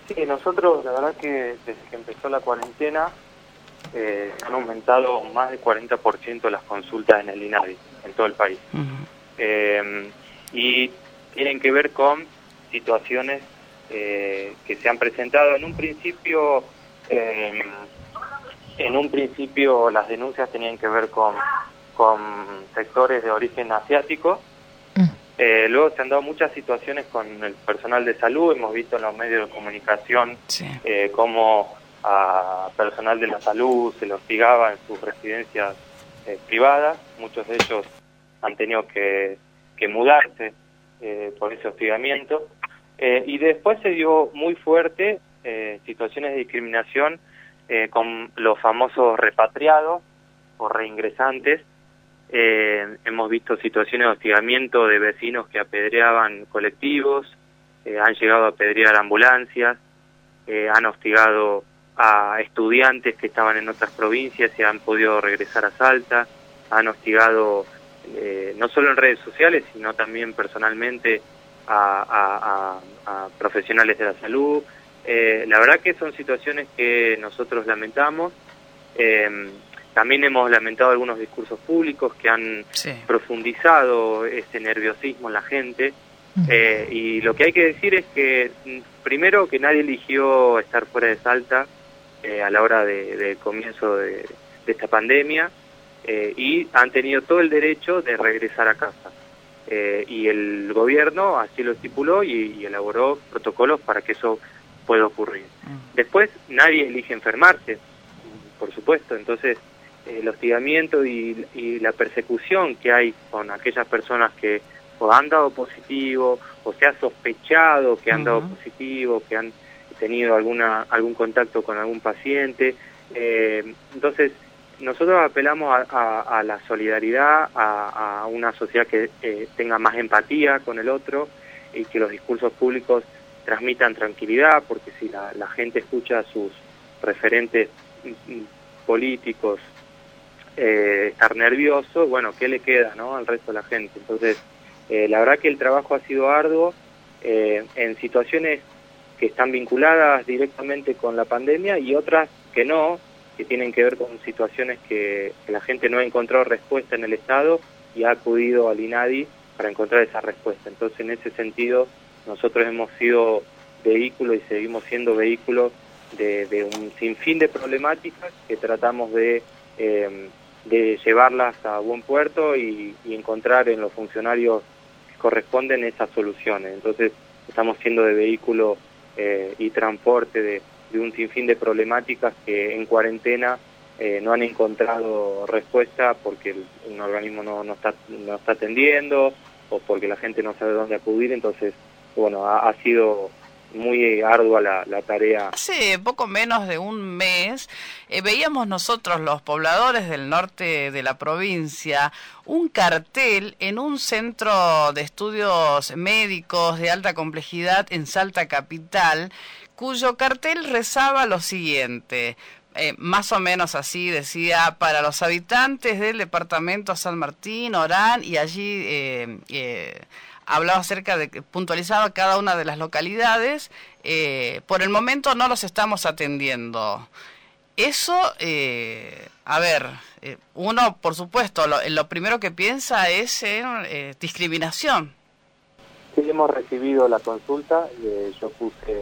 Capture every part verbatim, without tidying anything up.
Sí, nosotros la verdad que desde que empezó la cuarentena eh, han aumentado más del cuarenta por ciento las consultas en el INADI, en todo el país. Uh-huh. eh, y tienen que ver con situaciones eh, que se han presentado. En un principio, eh, en un principio las denuncias tenían que ver con, con sectores de origen asiático. Eh, luego se han dado muchas situaciones con el personal de salud. Hemos visto en los medios de comunicación sí. eh, cómo a personal de la salud se los hostigaba en sus residencias eh, privadas. Muchos de ellos han tenido que, que mudarse eh, por ese hostigamiento. Eh, y después se dio muy fuerte eh, situaciones de discriminación eh, con los famosos repatriados o reingresantes. Eh, hemos visto situaciones de hostigamiento de vecinos que apedreaban colectivos, eh, han llegado a apedrear ambulancias, eh, han hostigado a estudiantes que estaban en otras provincias y han podido regresar a Salta, han hostigado eh, no solo en redes sociales, sino también personalmente a, a, a, a profesionales de la salud. Eh, la verdad que son situaciones que nosotros lamentamos. Eh, También hemos lamentado algunos discursos públicos que han sí. profundizado ese nerviosismo en la gente. Uh-huh. Eh, y lo que hay que decir es que, primero, que nadie eligió estar fuera de Salta eh, a la hora del de comienzo de, de esta pandemia, eh, y han tenido todo el derecho de regresar a casa. Eh, y el gobierno así lo estipuló y, y elaboró protocolos para que eso pueda ocurrir. Uh-huh. Después, nadie elige enfermarse, por supuesto, entonces el hostigamiento y, y la persecución que hay con aquellas personas que o han dado positivo o se ha sospechado que han uh-huh. dado positivo, que han tenido alguna algún contacto con algún paciente. Eh, entonces, nosotros apelamos a, a, a la solidaridad, a, a una sociedad que eh, tenga más empatía con el otro y que los discursos públicos transmitan tranquilidad, porque si la, la gente escucha a sus referentes políticos Eh, estar nervioso, bueno, ¿qué le queda, no, al resto de la gente? Entonces, eh, la verdad que el trabajo ha sido arduo eh, en situaciones que están vinculadas directamente con la pandemia y otras que no, que tienen que ver con situaciones que, que la gente no ha encontrado respuesta en el Estado y ha acudido al INADI para encontrar esa respuesta. Entonces, en ese sentido, nosotros hemos sido vehículo y seguimos siendo vehículo de, de un sinfín de problemáticas que tratamos de eh, de llevarlas a buen puerto y, y encontrar en los funcionarios que corresponden esas soluciones. Entonces estamos siendo de vehículo eh, y transporte de, de un sinfín de problemáticas que en cuarentena eh, no han encontrado respuesta porque el, un organismo no, no, está, no está atendiendo o porque la gente no sabe dónde acudir. Entonces, bueno, ha, ha sido muy ardua la, la tarea. Hace poco menos de un mes eh, veíamos nosotros, los pobladores del norte de la provincia, un cartel en un centro de estudios médicos de alta complejidad en Salta Capital, cuyo cartel rezaba lo siguiente. Eh, más o menos así decía: para los habitantes del departamento San Martín, Orán, y allí eh, eh, hablaba acerca de, puntualizaba cada una de las localidades. Eh, por el momento no los estamos atendiendo. Eso, eh, a ver, eh, uno, por supuesto, lo, lo primero que piensa es en eh, discriminación. Sí, hemos recibido la consulta, eh, yo puse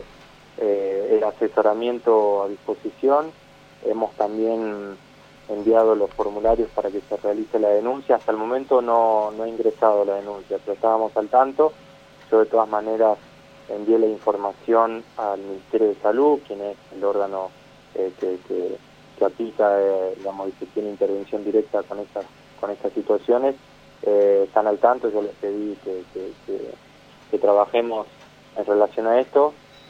eh, el asesoramiento a disposición, hemos también enviado los formularios para que se realice la denuncia. Hasta el momento no, no ha ingresado la denuncia, pero estábamos al tanto. Yo de todas maneras envié la información al Ministerio de Salud, quien es el órgano eh, que, que, que aplica, eh, digamos, y que tiene intervención directa con estas con estas situaciones. Eh, están al tanto, yo les pedí que, que, que, que trabajemos en relación a esto,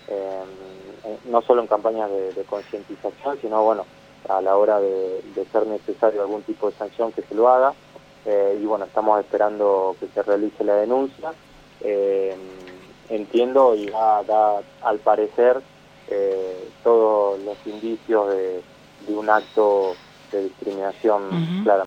eh, no solo en campañas de, de concientización, sino, bueno, a la hora de, de ser necesario algún tipo de sanción que se lo haga. Eh, y bueno, estamos esperando que se realice la denuncia. Eh, entiendo y da, da al parecer eh, todos los indicios de, de un acto de discriminación uh-huh. clara.